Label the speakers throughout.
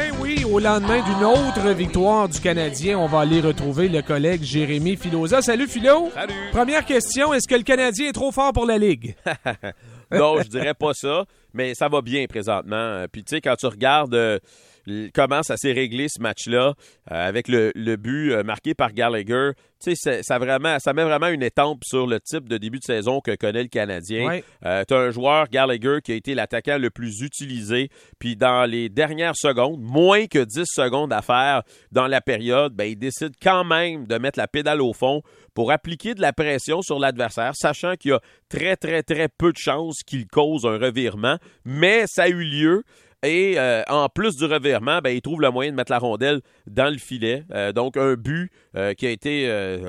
Speaker 1: Ben oui, au lendemain d'une autre victoire du Canadien, on va aller retrouver le collègue Jérémy Filosa. Salut Philo!
Speaker 2: Salut!
Speaker 1: Première question, est-ce que le Canadien est trop fort pour la Ligue?
Speaker 2: Non, je dirais pas ça, mais ça va bien présentement. Puis tu sais, quand tu regardes comment ça s'est réglé ce match-là, avec le but marqué par Gallagher, tu sais, ça met vraiment une étampe sur le type de début de saison que connaît le Canadien.
Speaker 1: Ouais.
Speaker 2: Tu as un joueur, Gallagher, qui a été l'attaquant le plus utilisé, puis dans les dernières secondes, moins que 10 secondes à faire dans la période, ben, il décide quand même de mettre la pédale au fond pour appliquer de la pression sur l'adversaire, sachant qu'il y a très, très, très peu de chances qu'il cause un revirement, mais ça a eu lieu. Et en plus du revirement, ben, il trouve le moyen de mettre la rondelle dans le filet. Donc, un but qui a été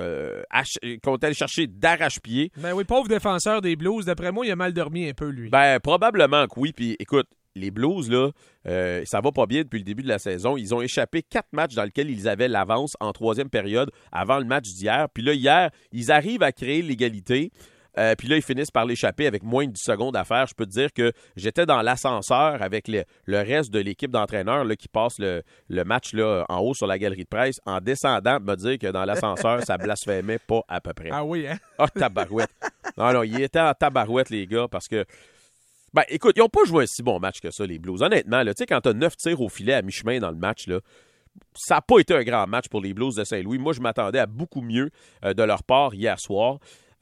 Speaker 2: qu'on est allé chercher d'arrache-pied.
Speaker 1: Ben oui, pauvre défenseur des Blues. D'après moi, il a mal dormi un peu, lui.
Speaker 2: Ben, probablement que oui. Puis, écoute, les Blues, là, ça va pas bien depuis le début de la saison. Ils ont échappé 4 matchs dans lesquels ils avaient l'avance en troisième période avant le match d'hier. Puis là, hier, ils arrivent à créer l'égalité. Puis là, ils finissent par l'échapper avec moins de 10 secondes à faire. Je peux te dire que j'étais dans l'ascenseur avec le reste de l'équipe d'entraîneurs là, qui passe le match là, en haut sur la galerie de presse, en descendant, me dire que dans l'ascenseur, ça blasphémait pas à peu près.
Speaker 1: Ah oui, hein?
Speaker 2: Ah, tabarouette. Non, ils étaient en tabarouette, les gars, parce que ben, écoute, ils n'ont pas joué un si bon match que ça, les Blues. Honnêtement, tu sais, quand tu as 9 tirs au filet à mi-chemin dans le match, là, ça n'a pas été un grand match pour les Blues de Saint-Louis. Moi, je m'attendais à beaucoup mieux de leur part hier soir.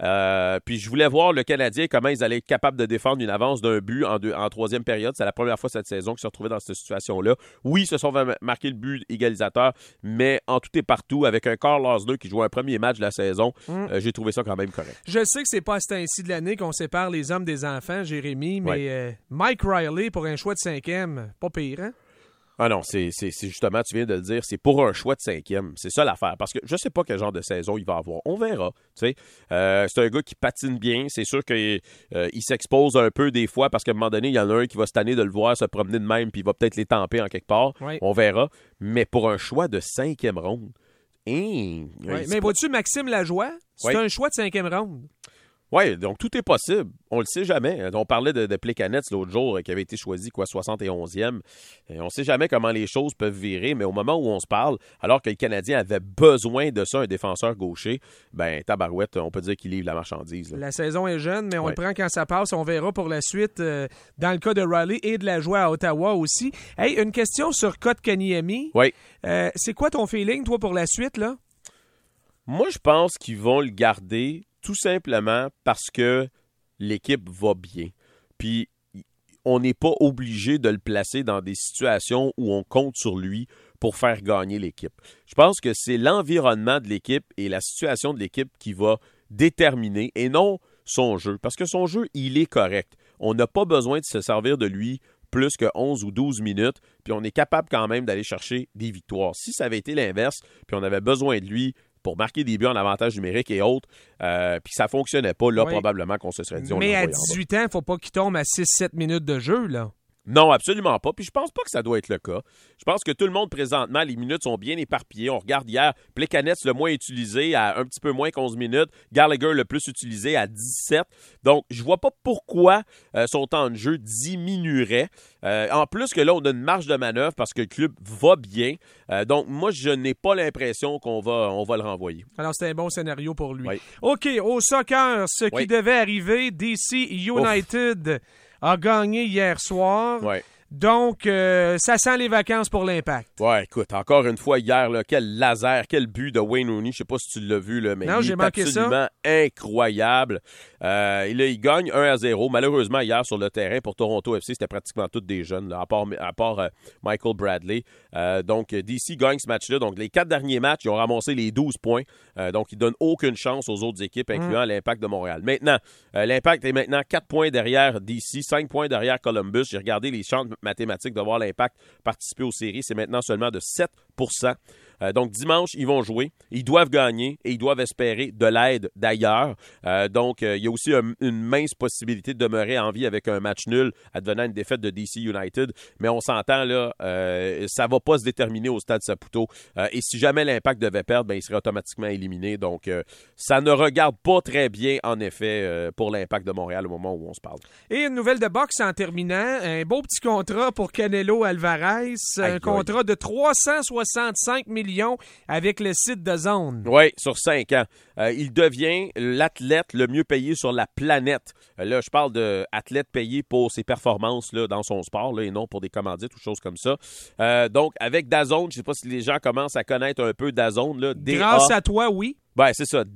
Speaker 2: Puis je voulais voir le Canadien, comment ils allaient être capables de défendre une avance d'un but en troisième période. C'est la première fois cette saison qu'ils se retrouvaient dans cette situation-là. Oui, ils se sont marqué le but égalisateur, mais en tout et partout, avec un Carl Osler qui joue un premier match de la saison, j'ai trouvé ça quand même correct.
Speaker 1: Je sais que c'est pas à ce temps-ci de l'année qu'on sépare les hommes des enfants, Jérémy, mais Mike Riley pour un choix de 5e, pas pire, hein?
Speaker 2: Ah non, c'est justement, tu viens de le dire, c'est pour un choix de 5e. C'est ça l'affaire. Parce que je sais pas quel genre de saison il va avoir. On verra. Tu sais, c'est un gars qui patine bien. C'est sûr qu'il s'expose un peu des fois parce qu'à un moment donné, il y en a un qui va se tanner de le voir se promener de même puis il va peut-être les tamper en quelque part.
Speaker 1: Oui.
Speaker 2: On verra. Mais pour un choix de 5e ronde,
Speaker 1: Mais vois-tu, Maxime Lajoie, c'est un choix de 5e ronde.
Speaker 2: Oui, donc tout est possible. On le sait jamais. On parlait de Plekanec l'autre jour qui avait été choisi 71e. On ne sait jamais comment les choses peuvent virer, mais au moment où on se parle, alors que le Canadien avait besoin de ça, un défenseur gaucher, ben tabarouette, on peut dire qu'il livre la marchandise. Là.
Speaker 1: La saison est jeune, mais on le prend quand ça passe. On verra pour la suite dans le cas de Riley et de Lajoie à Ottawa aussi. Hey, une question sur Kotkaniemi.
Speaker 2: Oui.
Speaker 1: C'est quoi ton feeling, toi, pour la suite, là?
Speaker 2: Moi, je pense qu'ils vont le garder tout simplement parce que l'équipe va bien. Puis, on n'est pas obligé de le placer dans des situations où on compte sur lui pour faire gagner l'équipe. Je pense que c'est l'environnement de l'équipe et la situation de l'équipe qui va déterminer et non son jeu. Parce que son jeu, il est correct. On n'a pas besoin de se servir de lui plus que 11 ou 12 minutes, puis on est capable quand même d'aller chercher des victoires. Si ça avait été l'inverse, puis on avait besoin de lui pour marquer des buts en avantage numérique et autres, puis ça fonctionnait pas, là, probablement qu'on se serait dit...
Speaker 1: Mais à 18 ans, il ne faut pas qu'il tombe à 6-7 minutes de jeu, là.
Speaker 2: Non, absolument pas. Puis je pense pas que ça doit être le cas. Je pense que tout le monde, présentement, les minutes sont bien éparpillées. On regarde hier, Plekanec le moins utilisé à un petit peu moins qu'11 minutes. Gallagher le plus utilisé à 17. Donc, je vois pas pourquoi son temps de jeu diminuerait. En plus que là, on a une marge de manœuvre parce que le club va bien. Donc, moi, je n'ai pas l'impression qu'on va le renvoyer.
Speaker 1: Alors, c'était un bon scénario pour lui.
Speaker 2: Oui.
Speaker 1: OK, au soccer, ce qui devait arriver, DC United a gagné hier soir.
Speaker 2: Ouais.
Speaker 1: Donc, ça sent les vacances pour l'Impact.
Speaker 2: Ouais, écoute, encore une fois, hier, là, quel laser, quel but de Wayne Rooney. Je sais pas si tu l'as vu, là, mais
Speaker 1: non,
Speaker 2: il est absolument incroyable. Et là, il gagne 1-0. Malheureusement, hier, sur le terrain, pour Toronto FC, c'était pratiquement tous des jeunes, là, à part Michael Bradley. Donc, DC gagne ce match-là. Donc, les 4 derniers matchs, ils ont ramassé les 12 points. Donc, ils donnent aucune chance aux autres équipes, incluant l'Impact de Montréal. Maintenant, l'Impact est maintenant 4 points derrière DC, 5 points derrière Columbus. J'ai regardé les champs mathématiques de voir l'Impact participer aux séries. C'est maintenant seulement de 7%. Donc, dimanche, ils vont jouer. Ils doivent gagner et ils doivent espérer de l'aide d'ailleurs. Donc, il y a aussi une mince possibilité de demeurer en vie avec un match nul advenant une défaite de DC United. Mais on s'entend, là, ça ne va pas se déterminer au Stade Saputo. Et si jamais l'Impact devait perdre, ben, il serait automatiquement éliminé. Donc, ça ne regarde pas très bien, en effet, pour l'Impact de Montréal au moment où on se parle.
Speaker 1: Et une nouvelle de boxe en terminant. Un beau petit contrat pour Canelo Alvarez. Un contrat de 365 millions avec le site de Zone.
Speaker 2: Oui, sur 5 ans. Il devient l'athlète le mieux payé sur la planète. Là, je parle d'athlète payé pour ses performances là, dans son sport là, et non pour des commandites ou choses comme ça. Donc, avec DAZN, je ne sais pas si les gens commencent à connaître un peu DAZN. Là,
Speaker 1: Grâce à toi, oui.
Speaker 2: Ben, c'est ça,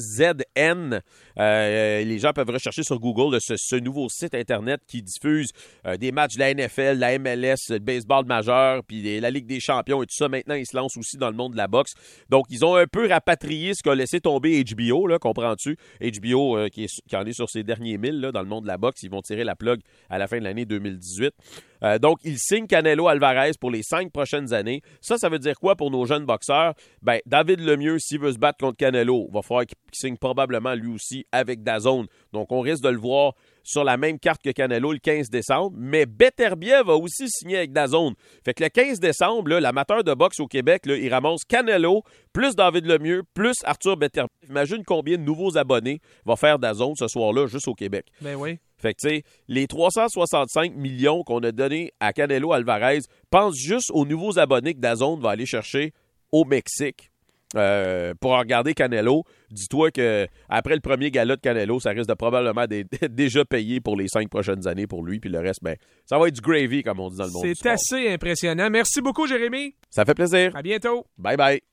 Speaker 2: DAZN. Les gens peuvent rechercher sur Google ce nouveau site Internet qui diffuse des matchs de la NFL, la MLS, le baseball majeur, puis la Ligue des champions et tout ça. Maintenant, ils se lancent aussi dans le monde de la boxe. Donc, ils ont un peu rapatrié ce qu'a laissé tomber HBO, là, comprends-tu? HBO qui en est sur ses derniers milles là, dans le monde de la boxe. Ils vont tirer la plug à la fin de l'année 2018. Donc, ils signent Canelo Alvarez pour les 5 prochaines années. Ça veut dire quoi pour nos jeunes boxeurs? Ben, David Lemieux, s'il veut se battre contre Canelo, va falloir qu'il signe probablement lui aussi avec DAZN. Donc, on risque de le voir sur la même carte que Canelo le 15 décembre. Mais Beterbiev va aussi signer avec DAZN. Fait que le 15 décembre, là, l'amateur de boxe au Québec, là, il ramasse Canelo, plus David Lemieux, plus Arthur Beterbiev. Imagine combien de nouveaux abonnés va faire DAZN ce soir-là, juste au Québec.
Speaker 1: Ben oui.
Speaker 2: Fait que, tu sais, les 365 millions qu'on a donnés à Canelo Alvarez, pense juste aux nouveaux abonnés que DAZN va aller chercher au Mexique pour regarder Canelo. Dis-toi qu'après le premier gala de Canelo, ça risque de probablement d'être déjà payé pour les 5 prochaines années pour lui. Puis le reste, ben, ça va être du gravy, comme on dit dans le monde du sport.
Speaker 1: C'est assez impressionnant. Merci beaucoup, Jérémy.
Speaker 2: Ça fait plaisir.
Speaker 1: À bientôt.
Speaker 2: Bye bye.